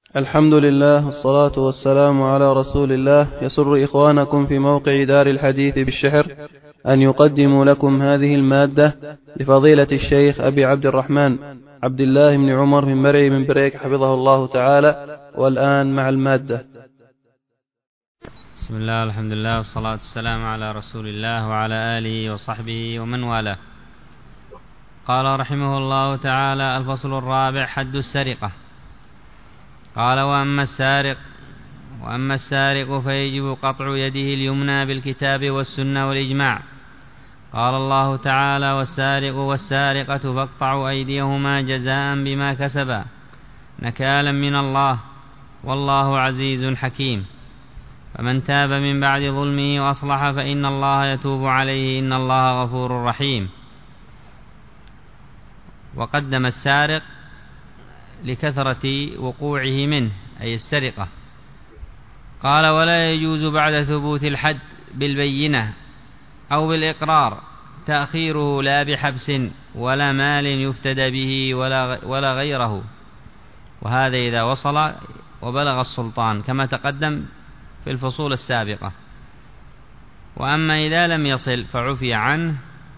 الحمد لله والصلاة والسلام على رسول الله. يسر إخوانكم في موقع دار الحديث بالشحر أن يقدموا لكم هذه المادة لفضيلة الشيخ أبي عبد الرحمن عبد الله بن عمر من مرعي من بريك حفظه الله تعالى. والآن مع المادة. بسم الله الحمد لله والصلاة والسلام على رسول الله وعلى آله وصحبه ومن والاه. قال رحمه الله تعالى: الفصل الرابع: حد السرقة. قال: وأما السارق فيجب قطع يده اليمنى بالكتاب والسنة والإجماع. قال الله تعالى: والسارق والسارقة فاقطعوا أيديهما جزاء بما كسبا نكالا من الله والله عزيز حكيم. فمن تاب من بعد ظلمه وأصلح فإن الله يتوب عليه إن الله غفور رحيم. وقدم السارق لكثرة وقوعه منه أي السرقة. قال: ولا يجوز بعد ثبوت الحد بالبينة أو بالإقرار تأخيره لا بحبس ولا مال يفتدى به ولا غيره، وهذا إذا وصل وبلغ السلطان كما تقدم في الفصول السابقة. وأما إذا لم يصل فعفي عنه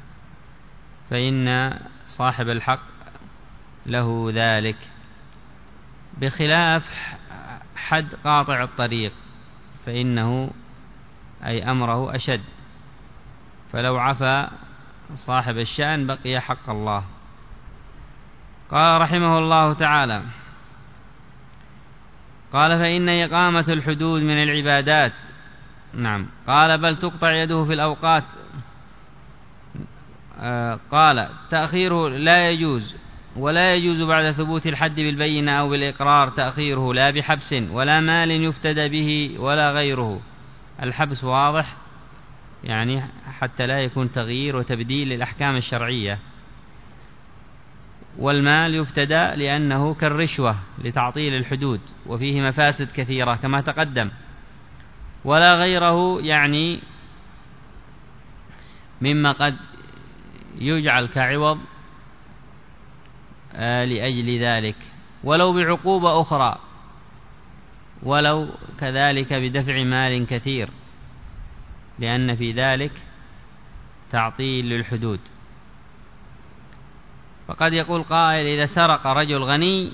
فإن صاحب الحق له ذلك، بخلاف حد قاطع الطريق فإنه أي أمره أشد، فلو عفى صاحب الشأن بقي حق الله. قال رحمه الله تعالى: قال: فإن إقامة الحدود من العبادات. نعم. قال: بل تقطع يده في الأوقات. قال: تأخيره لا يجوز، ولا يجوز بعد ثبوت الحد بالبينة أو بالإقرار تأخيره لا بحبس ولا مال يفتدى به ولا غيره. الحبس واضح، يعني حتى لا يكون تغيير وتبديل للأحكام الشرعية، والمال يفتدى لأنه كالرشوة لتعطيل الحدود وفيه مفاسد كثيرة كما تقدم، ولا غيره يعني مما قد يجعل كعوض لأجل ذلك، ولو بعقوبة أخرى، ولو كذلك بدفع مال كثير، لأن في ذلك تعطيل للحدود. فقد يقول قائل: إذا سرق رجل غني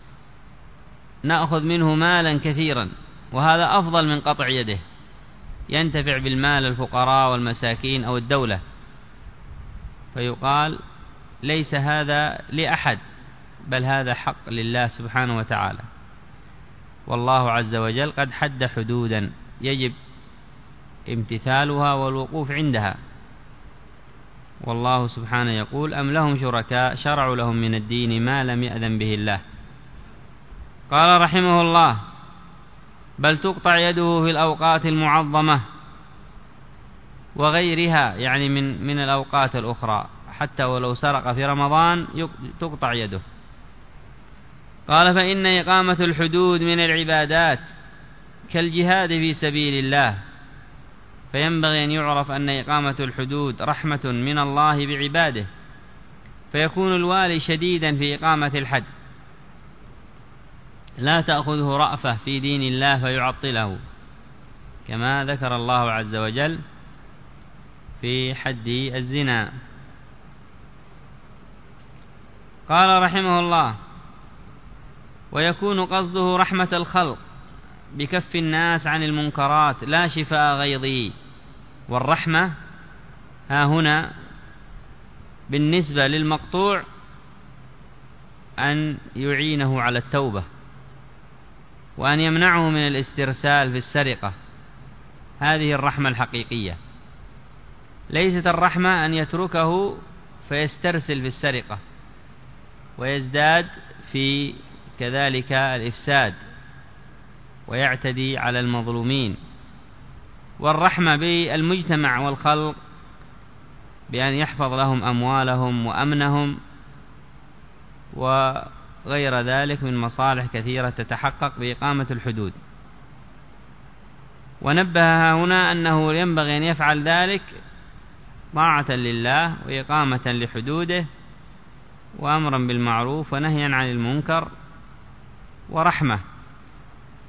نأخذ منه مالا كثيرا، وهذا أفضل من قطع يده، ينتفع بالمال الفقراء والمساكين أو الدولة. فيقال: ليس هذا لأحد، بل هذا حق لله سبحانه وتعالى، والله عز وجل قد حد حدودا يجب امتثالها والوقوف عندها. والله سبحانه يقول: أم لهم شركاء شرعوا لهم من الدين ما لم يأذن به الله. قال رحمه الله: بل تقطع يده في الأوقات المعظمة وغيرها، يعني من الأوقات الأخرى، حتى ولو سرق في رمضان تقطع يده. قال: فإن إقامة الحدود من العبادات كالجهاد في سبيل الله، فينبغي أن يعرف أن إقامة الحدود رحمة من الله بعباده، فيكون الوالي شديدا في إقامة الحد، لا تأخذه رأفة في دين الله فيعطله، كما ذكر الله عز وجل في حد الزنا. قال رحمه الله: ويكون قصده رحمة الخلق بكف الناس عن المنكرات لا شفاء غيظه. والرحمة ها هنا بالنسبة للمقطوع أن يعينه على التوبة، وأن يمنعه من الاسترسال في السرقة، هذه الرحمة الحقيقية. ليست الرحمة أن يتركه فيسترسل في السرقة ويزداد في كذلك الإفساد ويعتدي على المظلومين. والرحمة بالمجتمع والخلق بأن يحفظ لهم أموالهم وأمنهم وغير ذلك من مصالح كثيرة تتحقق بإقامة الحدود. ونبه هنا أنه ينبغي أن يفعل ذلك طاعة لله وإقامة لحدوده وأمرا بالمعروف ونهيا عن المنكر ورحمة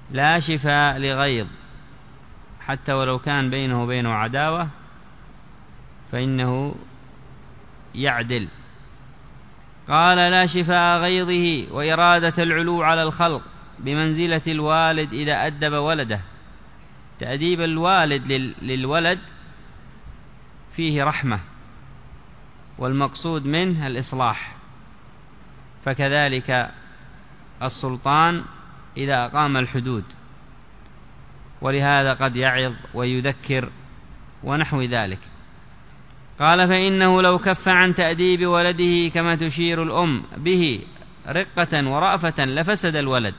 لا شفاء لغيظ حتى ولو كان بينه وبينه عداوة فإنه يعدل. قال لا شفاء غيظه وإرادة العلو على الخلق بمنزلة الوالد إذا أدب ولده. تأديب الوالد للولد فيه رحمة، والمقصود منه الإصلاح، فكذلك السلطان إذا أقام الحدود، ولهذا قد يعظ ويذكر ونحو ذلك. قال فإنه لو كف عن تأديب ولده كما تشير الأم به رقة ورأفة لفسد الولد.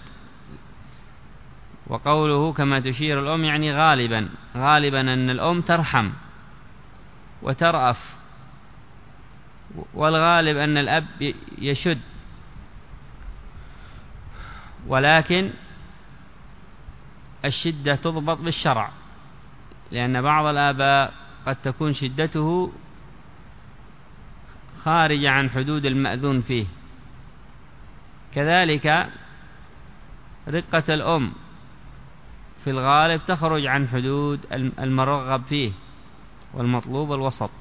وقوله كما تشير الأم يعني غالبا أن الأم ترحم وترأف، والغالب أن الأب يشد، ولكن الشدة تضبط بالشرع، لأن بعض الآباء قد تكون شدته خارجة عن حدود المأذون فيه. كذلك رقة الأم في الغالب تخرج عن حدود المرغب فيه والمطلوب الوسط.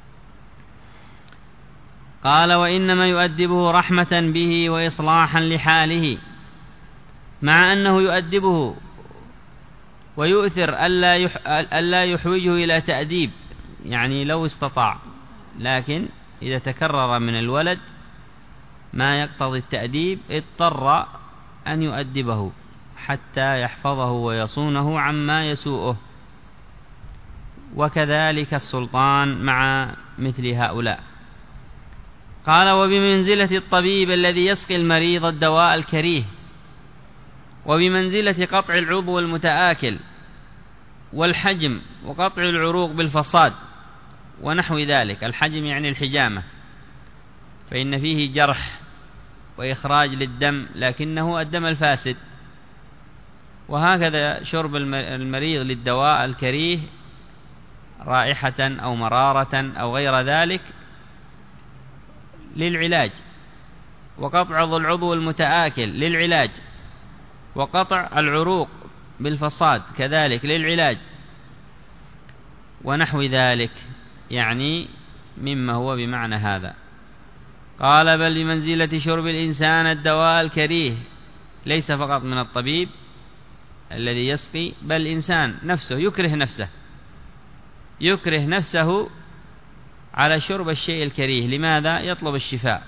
قال وإنما يؤدبه رحمة به وإصلاحا لحاله، مع أنه يؤدبه ويؤثر ألا يحوجه إلى تأديب، يعني لو استطاع، لكن إذا تكرر من الولد ما يقتضي التأديب اضطر أن يؤدبه حتى يحفظه ويصونه عما يسوءه. وكذلك السلطان مع مثل هؤلاء. قال وبمنزلة الطبيب الذي يسقي المريض الدواء الكريه، وبمنزلة قطع العضو المتآكل والحجم وقطع العروق بالفصاد ونحو ذلك. الحجم يعني الحجامة، فإن فيه جرح وإخراج للدم لكنه الدم الفاسد. وهكذا شرب المريض للدواء الكريه رائحة أو مرارة أو غير ذلك للعلاج، وقطع العضو المتآكل للعلاج، وقطع العروق بالفصاد كذلك للعلاج ونحو ذلك، يعني مما هو بمعنى هذا. قال بل بمنزلة شرب الإنسان الدواء الكريه، ليس فقط من الطبيب الذي يسقي، بل الإنسان نفسه يكره نفسه على شرب الشيء الكريه. لماذا؟ يطلب الشفاء،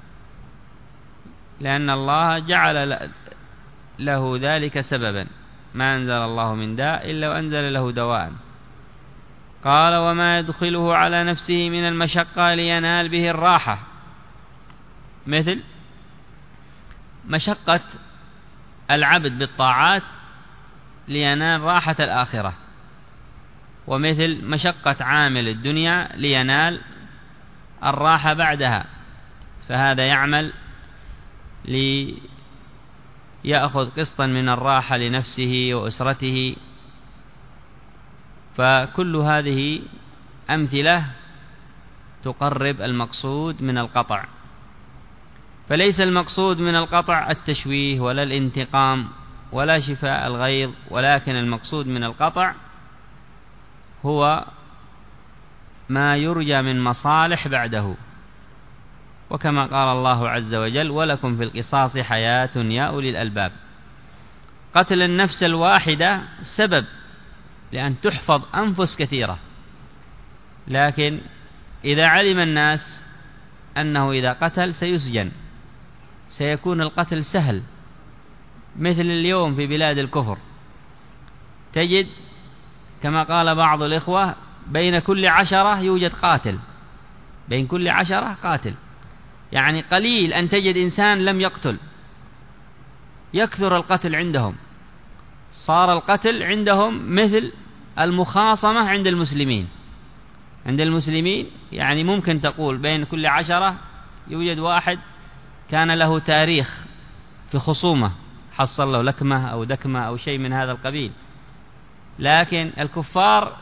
لأن الله جعل له ذلك سببا، ما أنزل الله من داء إلا وأنزل له دواء. قال وما يدخله على نفسه من المشقة لينال به الراحة، مثل مشقة العبد بالطاعات لينال راحة الآخرة، ومثل مشقة عامل الدنيا لينال الراحة بعدها. فهذا يعمل ليأخذ قسطا من الراحة لنفسه وأسرته. فكل هذه أمثلة تقرب المقصود من القطع. فليس المقصود من القطع التشويه ولا الانتقام ولا شفاء الغيظ، ولكن المقصود من القطع هو ما يرجى من مصالح بعده. وكما قال الله عز وجل ولكم في القصاص حياة يا أولي الألباب. قتل النفس الواحدة سبب لأن تحفظ أنفس كثيرة، لكن إذا علم الناس أنه إذا قتل سيسجن، سيكون القتل سهل. مثل اليوم في بلاد الكفر تجد كما قال بعض الإخوة بين كل 10 يوجد قاتل، بين كل 10 قاتل، يعني قليل أن تجد إنسان لم يقتل. يكثر القتل عندهم، صار القتل عندهم مثل المخاصمة عند المسلمين. عند المسلمين يعني ممكن تقول بين كل 10 يوجد واحد كان له تاريخ في خصومة، حصل له لكمة أو دكمة أو شيء من هذا القبيل. لكن الكفار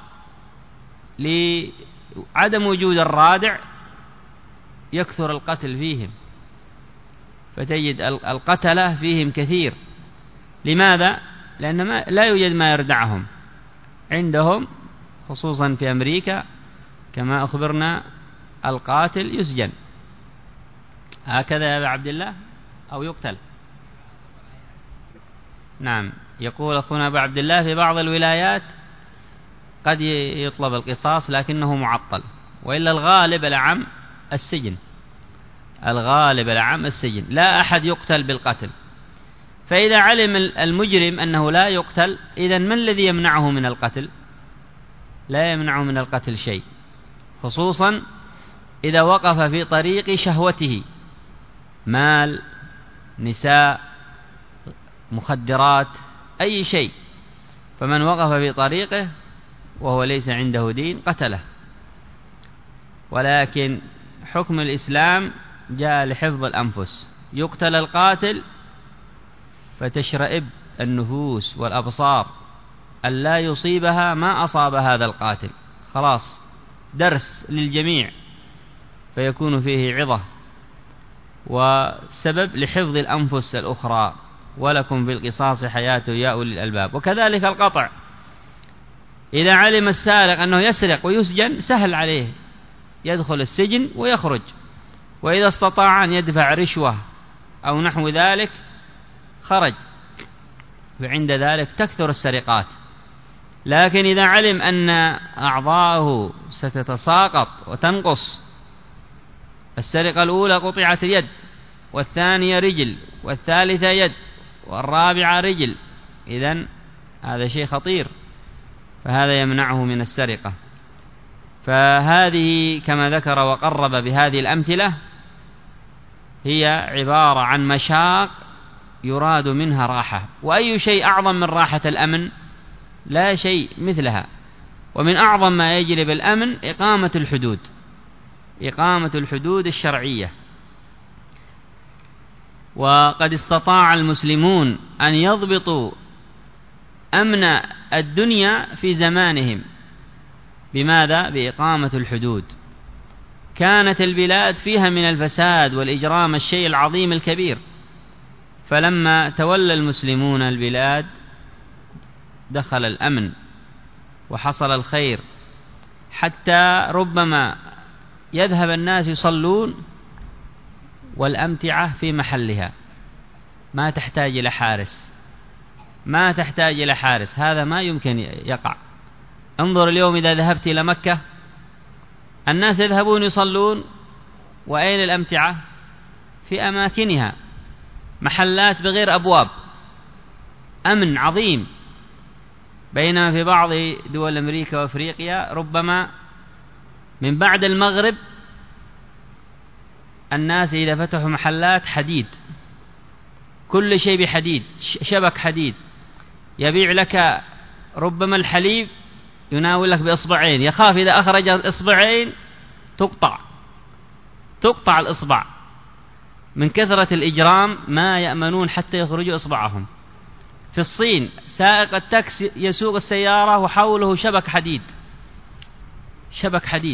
لعدم وجود الرادع يكثر القتل فيهم، فتجد القتلة فيهم كثير. لماذا؟ لأن لا يوجد ما يردعهم عندهم، خصوصا في أمريكا كما أخبرنا القاتل يسجن هكذا يا أبا عبد الله أو يقتل. نعم، يقول أخونا أبو عبد الله في بعض الولايات قد يطلب القصاص لكنه معطل، وإلا الغالب العام السجن، الغالب العام السجن، لا أحد يقتل بالقتل. فإذا علم المجرم أنه لا يقتل، إذن من الذي يمنعه من القتل؟ لا يمنعه من القتل شيء، خصوصا إذا وقف في طريق شهوته، مال، نساء، مخدرات، أي شيء، فمن وقف في طريقه وهو ليس عنده دين قتله. ولكن حكم الإسلام جاء لحفظ الأنفس، يقتل القاتل فتشرئب النفوس والأبصار ألا يصيبها ما أصاب هذا القاتل، خلاص درس للجميع فيكون فيه عظة وسبب لحفظ الأنفس الأخرى. ولكم في القصاص حياة يا أولي الألباب. وكذلك القطع، إذا علم السارق أنه يسرق ويسجن سهل عليه، يدخل السجن ويخرج، وإذا استطاع أن يدفع رشوة أو نحو ذلك خرج، وعند ذلك تكثر السرقات. لكن إذا علم أن أعضاءه ستتساقط وتنقص، السرقة الأولى قطعت يد، والثانية رجل، والثالثة يد، والرابعة رجل، إذن هذا شيء خطير، فهذا يمنعه من السرقة. فهذه كما ذكر وقرب بهذه الأمثلة هي عبارة عن مشاق يراد منها راحة، وأي شيء أعظم من راحة الأمن؟ لا شيء مثلها. ومن أعظم ما يجلب الأمن إقامة الحدود، إقامة الحدود الشرعية. وقد استطاع المسلمون أن يضبطوا أمن الدنيا في زمانهم، بماذا؟ بإقامة الحدود. كانت البلاد فيها من الفساد والإجرام الشيء العظيم الكبير، فلما تولى المسلمون البلاد دخل الأمن وحصل الخير، حتى ربما يذهب الناس يصلون والأمتعة في محلها، ما تحتاج إلى حارس، ما تحتاج إلى حارس، هذا ما يمكن يقع. انظر اليوم إذا ذهبت إلى مكة الناس يذهبون يصلون، وأين الأمتعة؟ في أماكنها، محلات بغير أبواب، أمن عظيم. بينما في بعض دول أمريكا وأفريقيا ربما من بعد المغرب الناس إذا فتحوا محلات حديد، كل شيء بحديد، شبك حديد، يبيع لك ربما الحليب يناول لك بإصبعين، يخاف إذا أخرج الإصبعين تقطع الإصبع، من كثرة الإجرام ما يأمنون حتى يخرجوا إصبعهم. في الصين سائق التاكسي يسوق السيارة وحوله شبك حديد،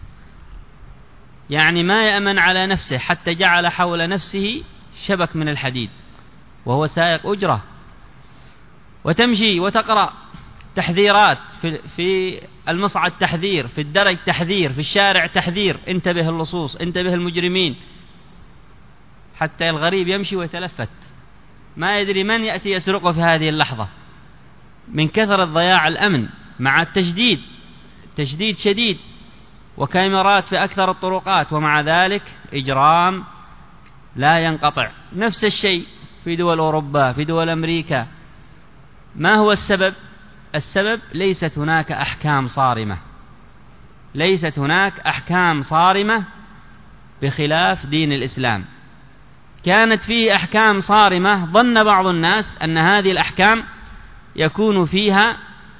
يعني ما يأمن على نفسه، حتى جعل حول نفسه شبك من الحديد وهو سائق أجرة. وتمشي وتقرأ تحذيرات في المصعد تحذير، في الدرج تحذير، في الشارع تحذير، انتبه اللصوص، انتبه المجرمين، حتى الغريب يمشي ويتلفت ما يدري من يأتي يسرقه في هذه اللحظة، من كثرة ضياع الأمن مع التشديد، تشديد شديد، وكاميرات في أكثر الطرقات، ومع ذلك إجرام لا ينقطع. نفس الشيء في دول أوروبا، في دول أمريكا. ما هو السبب؟ السبب ليست هناك أحكام صارمة، ليست هناك أحكام صارمة بخلاف دين الإسلام. كانت فيه أحكام صارمة، ظن بعض الناس أن هذه الأحكام يكون فيها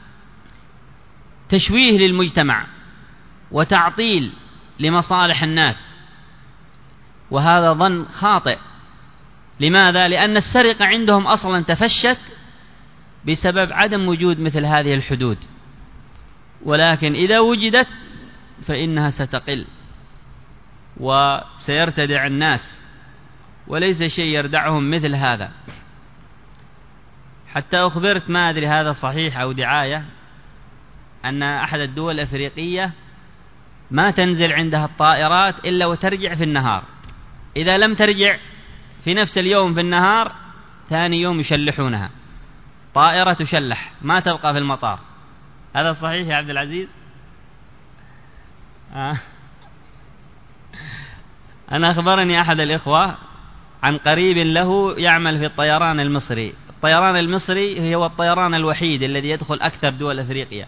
تشويه للمجتمع وتعطيل لمصالح الناس، وهذا ظن خاطئ. لماذا؟ لأن السرقة عندهم أصلا تفشت بسبب عدم وجود مثل هذه الحدود، ولكن إذا وجدت فإنها ستقل وسيرتدع الناس، وليس شيء يردعهم مثل هذا. حتى أخبرت، ما أدري هذا صحيح أو دعاية، أن أحد الدول الأفريقية ما تنزل عندها الطائرات إلا وترجع في النهار، إذا لم ترجع في نفس اليوم في النهار ثاني يوم يشلحونها، طائرة تشلح ما تبقى في المطار. هذا صحيح يا عبد العزيز؟ أنا أخبرني أحد الإخوة عن قريب له يعمل في الطيران المصري. الطيران المصري هو الطيران الوحيد الذي يدخل أكثر دول أفريقيا،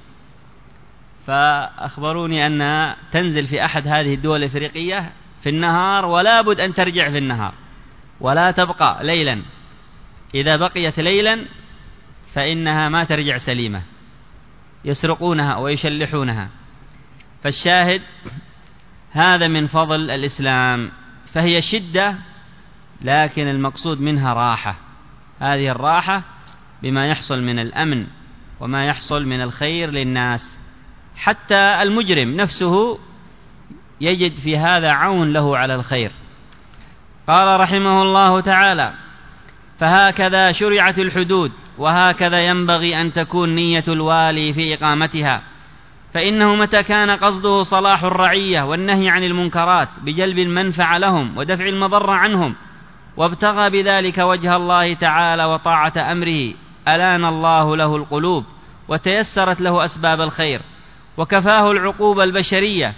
فأخبروني أنها تنزل في أحد هذه الدول الأفريقية في النهار، ولا بد أن ترجع في النهار ولا تبقى ليلا، إذا بقيت ليلا فإنها ما ترجع سليمة، يسرقونها ويشلحونها. فالشاهد هذا من فضل الإسلام، فهي شدة لكن المقصود منها راحة، هذه الراحة بما يحصل من الأمن وما يحصل من الخير للناس، حتى المجرم نفسه يجد في هذا عون له على الخير. قال رحمه الله تعالى: فهكذا شرعت الحدود، وهكذا ينبغي أن تكون نية الوالي في إقامتها، فإنه متى كان قصده صلاح الرعية والنهي عن المنكرات بجلب المنفعة لهم ودفع المضر عنهم، وابتغى بذلك وجه الله تعالى وطاعة أمره، ألان الله له القلوب وتيسرت له أسباب الخير، وكفاه العقوبة البشرية.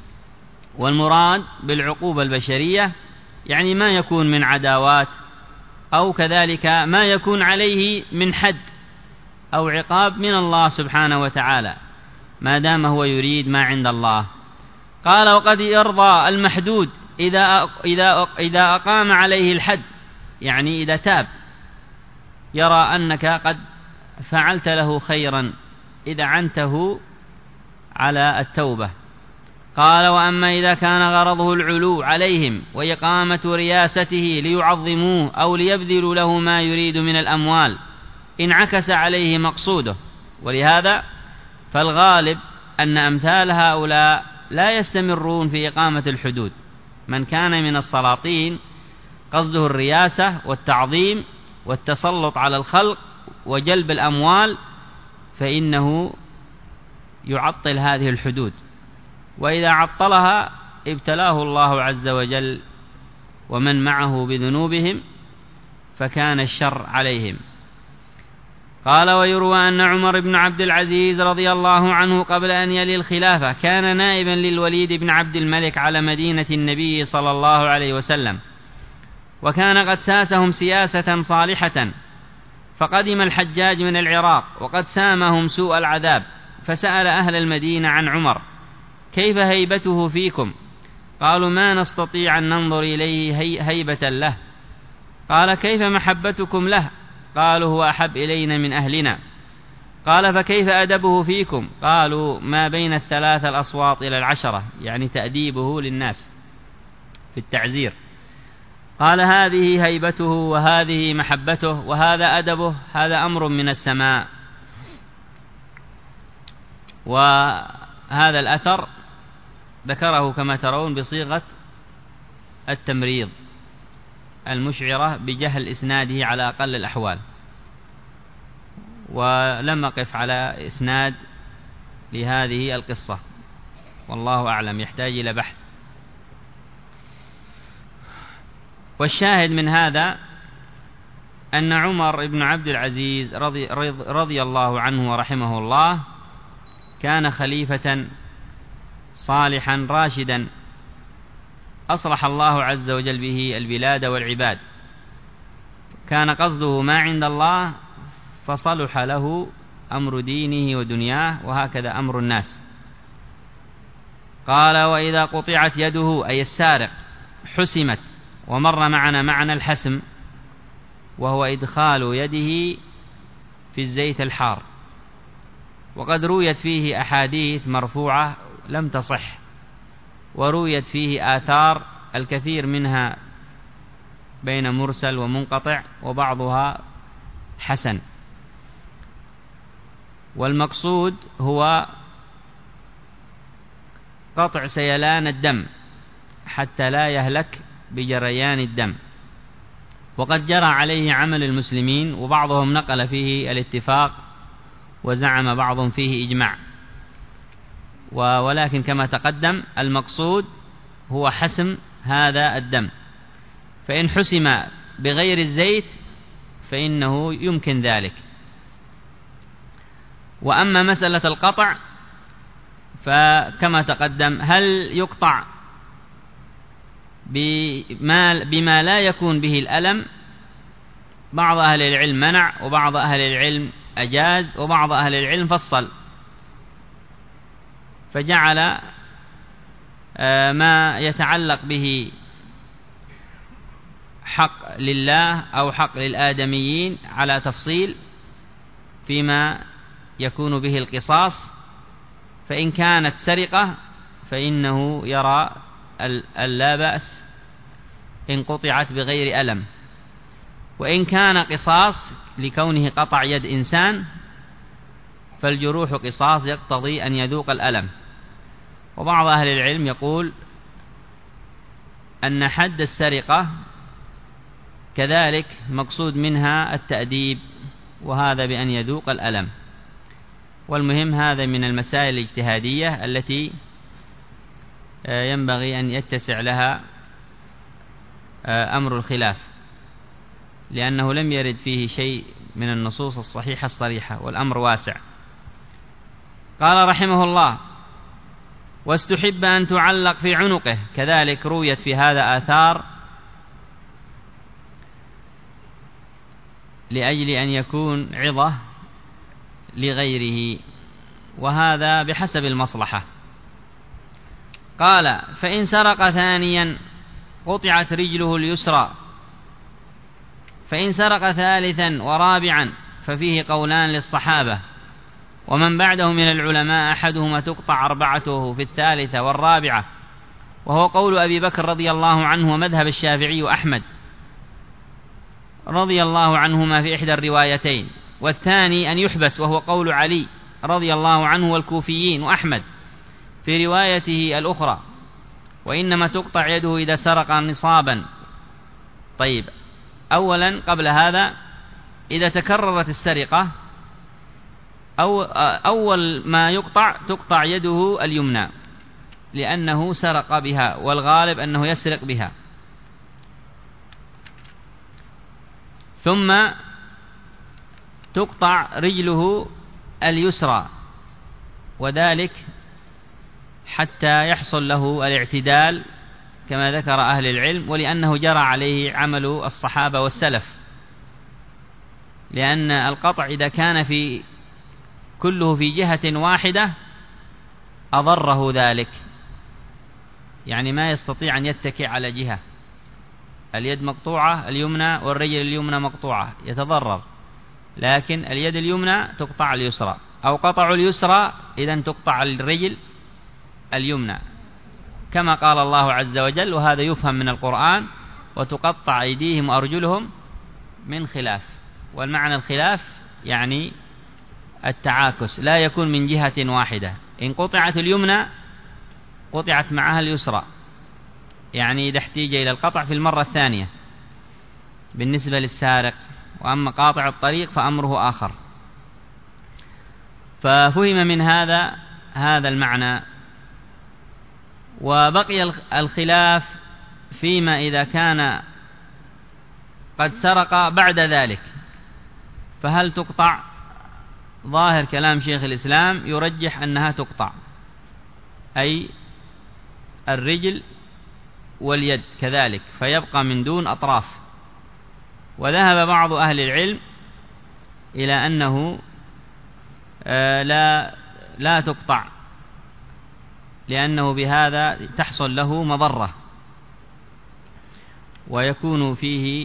والمراد بالعقوبة البشرية يعني ما يكون من عداوات، أو كذلك ما يكون عليه من حد أو عقاب من الله سبحانه وتعالى، ما دام هو يريد ما عند الله. قال: وقد يرضى المحدود إذا أقام عليه الحد، يعني إذا تاب يرى أنك قد فعلت له خيرا إذا عنته على التوبة. قال: وأما إذا كان غرضه العلو عليهم وإقامة رياسته ليعظموه أو ليبذلوا له ما يريد من الأموال، انعكس عليه مقصوده. ولهذا فالغالب أن أمثال هؤلاء لا يستمرون في إقامة الحدود. من كان من السلاطين قصده الرياسة والتعظيم والتسلط على الخلق وجلب الأموال، فإنه يعطل هذه الحدود، وإذا عطلها ابتلاه الله عز وجل ومن معه بذنوبهم، فكان الشر عليهم. قال: ويروى أن عمر بن عبد العزيز رضي الله عنه قبل أن يلي الخلافة كان نائبا للوليد بن عبد الملك على مدينة النبي صلى الله عليه وسلم، وكان قد ساسهم سياسة صالحة، فقدم الحجاج من العراق وقد سامهم سوء العذاب، فسأل أهل المدينة عن عمر: كيف هيبته فيكم؟ قالوا: ما نستطيع أن ننظر إليه هيبة له. قال: كيف محبتكم له؟ قالوا: هو أحب إلينا من أهلنا. قال: فكيف أدبه فيكم؟ قالوا: ما بين 3 الأصوات إلى 10، يعني تأديبه للناس في التعزير. قال: هذه هيبته وهذه محبته وهذا أدبه، هذا أمر من السماء. وهذا الأثر ذكره كما ترون بصيغة التمريض المشعرة بجهل إسناده على أقل الأحوال، ولم أقف على إسناد لهذه القصة، والله أعلم، يحتاج إلى بحث. والشاهد من هذا أن عمر بن عبد العزيز رضي الله عنه ورحمه الله كان خليفة صالحا راشدا، أصلح الله عز وجل به البلاد والعباد، كان قصده ما عند الله فصلح له أمر دينه ودنياه، وهكذا أمر الناس. قال: وإذا قطعت يده أي السارق حسمت، ومر معنا معنى الحسم وهو إدخال يده في الزيت الحار، وقد رويت فيه أحاديث مرفوعة لم تصح، ورويت فيه آثار الكثير منها بين مرسل ومنقطع، وبعضها حسن. والمقصود هو قطع سيلان الدم حتى لا يهلك بجريان الدم. وقد جرى عليه عمل المسلمين، وبعضهم نقل فيه الاتفاق، وزعم بعضهم فيه إجماع، ولكن كما تقدم المقصود هو حسم هذا الدم، فإن حسم بغير الزيت فإنه يمكن ذلك. وأما مسألة القطع فكما تقدم، هل يقطع بما لا يكون به الألم؟ بعض أهل العلم منع، وبعض أهل العلم أجاز، وبعض أهل العلم فصل، فجعل ما يتعلق به حق لله أو حق للآدميين على تفصيل فيما يكون به القصاص. فإن كانت سرقة فإنه يرى لا بأس إن قطعت بغير ألم، وإن كان قصاص لكونه قطع يد إنسان فالجروح قصاص يقتضي أن يذوق الألم. وبعض أهل العلم يقول أن حد السرقة كذلك مقصود منها التأديب، وهذا بأن يذوق الألم. والمهم هذا من المسائل الاجتهادية التي ينبغي أن يتسع لها أمر الخلاف، لأنه لم يرد فيه شيء من النصوص الصحيحة الصريحة، والأمر واسع. قال رحمه الله: واستحب أن تعلق في عنقه. كذلك رويت في هذا آثار لأجل أن يكون عظة لغيره، وهذا بحسب المصلحة. قال: فإن سرق ثانيا قطعت رجله اليسرى، فإن سرق ثالثا ورابعا ففيه قولان للصحابة ومن بعده من العلماء، أحدهما تقطع أربعته في الثالثة والرابعة، وهو قول أبي بكر رضي الله عنه ومذهب الشافعي وأحمد رضي الله عنهما في إحدى الروايتين، والثاني أن يحبس، وهو قول علي رضي الله عنه والكوفيين وأحمد في روايته الأخرى، وإنما تقطع يده إذا سرق نصابا. طيب، أولا قبل هذا، إذا تكررت السرقة أول ما تقطع يده اليمنى، لأنه سرق بها، والغالب أنه يسرق بها. ثم تقطع رجله اليسرى، وذلك حتى يحصل له الاعتدال كما ذكر أهل العلم، ولأنه جرى عليه عمل الصحابة والسلف، لأن القطع إذا كان كله في جهة واحدة أضره ذلك، يعني ما يستطيع أن يتكئ على جهة، اليد مقطوعة اليمنى والرجل اليمنى مقطوعة يتضرر، لكن اليد اليمنى تقطع اليسرى، أو قطع اليسرى إذن تقطع الرجل اليمنى، كما قال الله عز وجل، وهذا يفهم من القرآن: وتقطع أيديهم وأرجلهم من خلاف. والمعنى الخلاف يعني التعاكس، لا يكون من جهة واحدة. إن قطعت اليمنى قطعت معها اليسرى، يعني إذا احتيج إلى القطع في المرة الثانية بالنسبة للسارق. وأما قاطع الطريق فأمره آخر. ففهم من هذا المعنى. وبقي الخلاف فيما إذا كان قد سرق بعد ذلك، فهل تقطع؟ ظاهر كلام شيخ الإسلام يرجح أنها تقطع، أي الرجل واليد كذلك، فيبقى من دون أطراف. وذهب بعض أهل العلم إلى أنه لا تقطع، لأنه بهذا تحصل له مضرة، ويكون فيه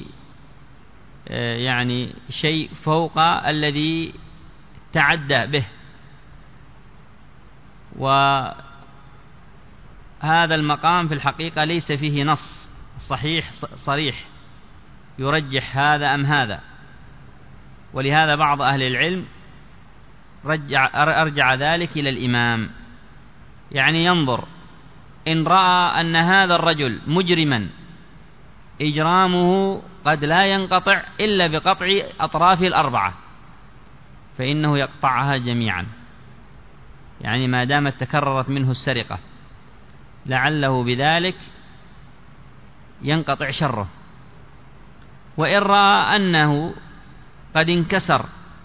يعني شيء فوق الذي تعدى به. وهذا المقام في الحقيقة ليس فيه نص صريح يرجح هذا أم هذا، ولهذا بعض أهل العلم أرجع ذلك إلى الإمام، يعني ينظر إن رأى أن هذا الرجل مجرما إجرامه وقد لا ينقطع إلا بقطع أطرافه الأربعة، فإنه يقطعها جميعا، يعني ما دامت تكررت منه السرقة لعله بذلك ينقطع شره. وإن رأى أنه قد انكسر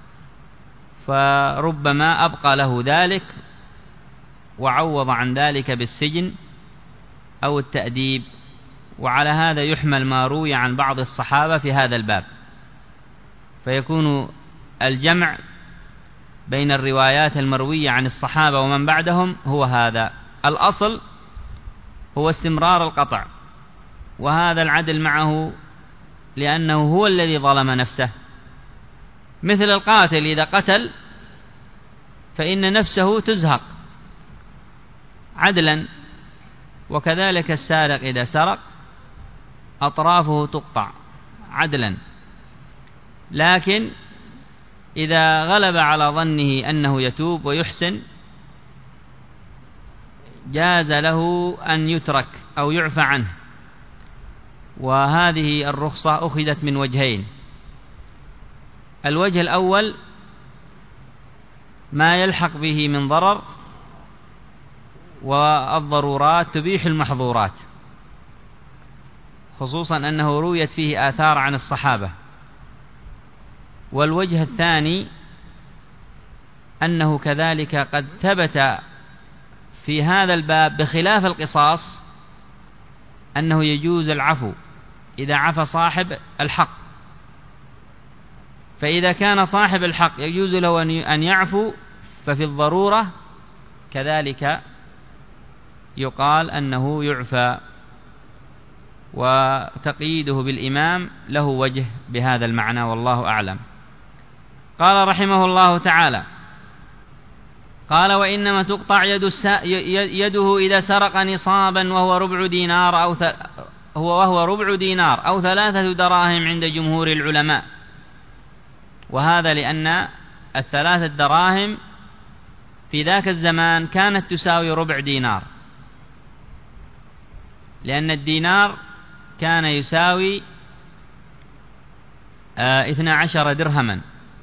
فربما أبقى له ذلك وعوض عن ذلك بالسجن أو التأديب. وعلى هذا يحمل ما روي عن بعض الصحابة في هذا الباب، فيكون الجمع بين الروايات المروية عن الصحابة ومن بعدهم هو هذا. الأصل هو استمرار القطع، وهذا العدل معه لأنه هو الذي ظلم نفسه، مثل القاتل إذا قتل فإن نفسه تزهق عدلا، وكذلك السارق إذا سرق أطرافه تقطع عدلا. لكن إذا غلب على ظنه أنه يتوب ويحسن جاز له أن يترك أو يعفى عنه، وهذه الرخصة أخذت من وجهين. الوجه الأول ما يلحق به من ضرر، والضرورات تبيح المحظورات، خصوصا أنه رويت فيه آثار عن الصحابة. والوجه الثاني أنه كذلك قد ثبت في هذا الباب بخلاف القصاص أنه يجوز العفو إذا عفى صاحب الحق، فإذا كان صاحب الحق يجوز له أن يعفو، ففي الضرورة كذلك يقال أنه يعفى. وتقييده بالإمام له وجه بهذا المعنى والله أعلم. قال رحمه الله تعالى: قال: وإنما تقطع يده إذا سرق نصابا وهو ربع دينار أو 3 دراهم عند جمهور العلماء. وهذا لأن 3 دراهم في ذاك الزمان كانت تساوي ربع دينار، لأن الدينار كان يساوي 12 درهما.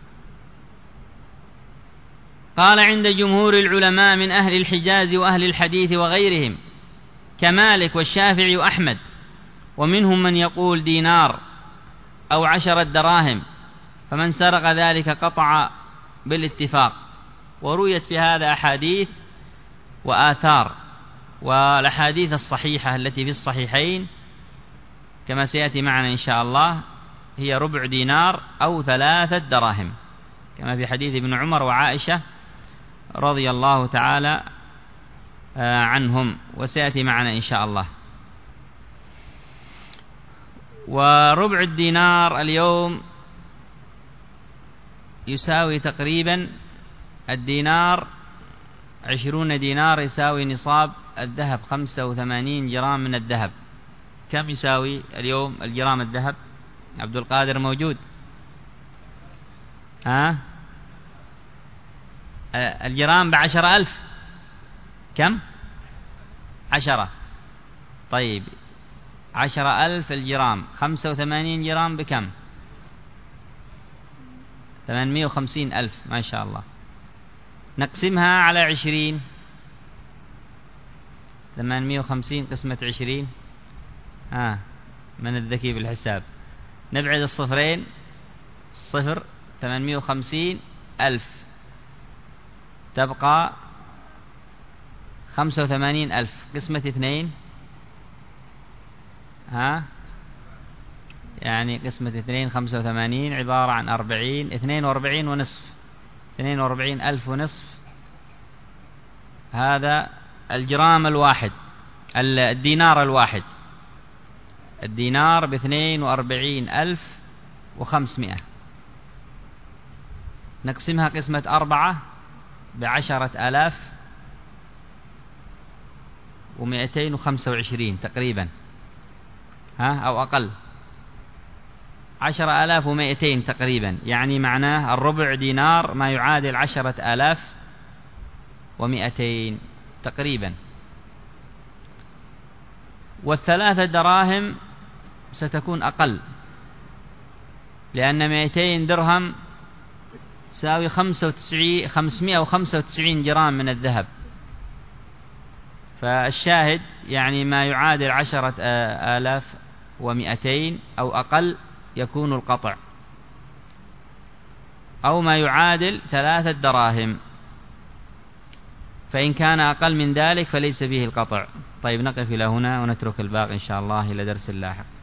قال: عند جمهور العلماء من أهل الحجاز وأهل الحديث وغيرهم كمالك والشافعي وأحمد، ومنهم من يقول دينار أو 10 دراهم، فمن سرق ذلك قطع بالاتفاق. ورويت في هذا أحاديث وآثار، والأحاديث الصحيحة التي في الصحيحين كما سيأتي معنا إن شاء الله هي ربع دينار أو 3 دراهم، كما في حديث ابن عمر وعائشة رضي الله تعالى عنهم، وسيأتي معنا إن شاء الله. وربع الدينار اليوم يساوي تقريبا الدينار 20 دينار يساوي نصاب الذهب 85 جرام من الذهب. كم يساوي اليوم الجرام الذهب؟ عبد القادر موجود؟ الجرام ب10,000. كم؟ 10. طيب 10,000 الجرام، 85 جرام بكم؟ 850,000. ما شاء الله. نقسمها على 20. 850 قسمة 20. من الذكي بالحساب؟ نبعد الصفرين، 0. 850,000 تبقى 85,000 قسمة 2. يعني قسمة 2 85 عبارة عن 40، 42 ونصف، 42,000 ونصف. هذا الجرام الواحد، الدينار الواحد. الدينار ب42,500. نقسمها قسمة 4 ب10,225 تقريبا، أو أقل، 10,200 تقريبا. يعني معناه الربع دينار ما يعادل 10,200 تقريبا. وال3 دراهم ستكون أقل، لأن 200 درهم تساوي 595 جرام من الذهب. فالشاهد يعني ما يعادل 10,200 أو أقل يكون القطع، أو ما يعادل 3 دراهم، فإن كان أقل من ذلك فليس به القطع. طيب نقف إلى هنا ونترك الباقي إن شاء الله إلى درس لاحق.